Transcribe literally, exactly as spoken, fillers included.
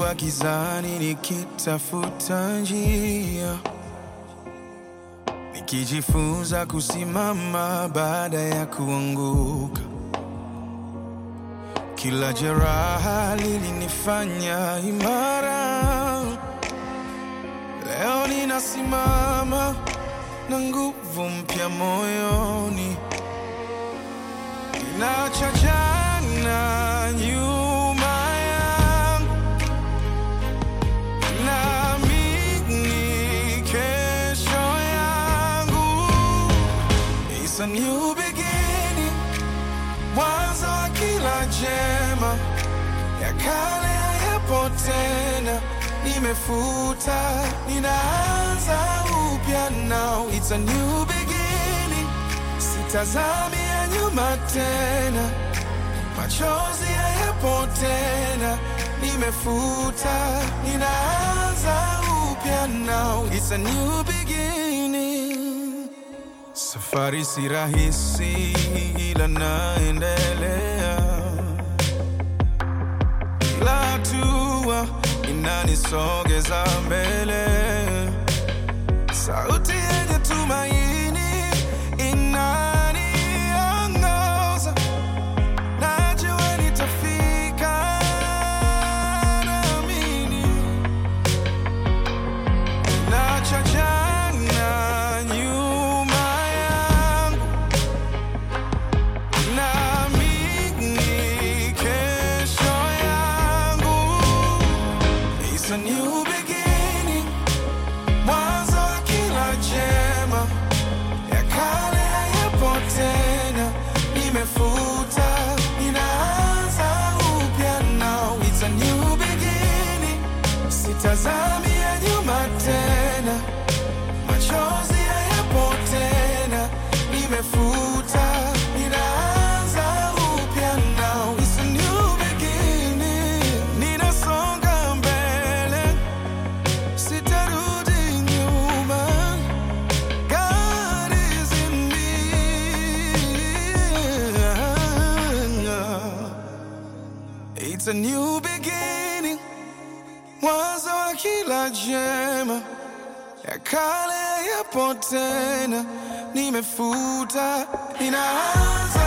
Nilikuwa gizani nikitafuta njia, nikijifunza kusimama baada ya kuanguka. Kila jeraha lilinifanya imara. Leo ninasimama na nguvu mpya moyoni. Ninaacha jana nyuma yangu, naamini kesho yangu. It's a new beginning, mwanzo wa kila jema. Ya kale hayapo tena, nimefuta, ninaanza upya now. It's a new beginning, sitazami ya nyuma tena. Machozi hayapo tena, nimefuta, ninaanza upya now. It's a new beginning. Safari si rahisi ila naendelea. Kila hatua inanisogeza mbele. Sauti yenye tumaini inaniongoza. Najua nitafika, naamini. Naacha jana nyuma yangu, naamini kesho yangu. It's a new beginning, mwanzo wa kila jema. Ya kale hayapo tena, nimefuta, ninaanza upya now. It's a new beginning, sitazami ya nyuma tena. Machozi hayapo tena, nimefuta, ninaanza upya now. It's a new beginning, ninasonga mbele, sitarudi nyuma. God is in me. It's a new beginning, mwanzo wa kila jema. Ya kale hayapo tena, nimefuta, ninaanza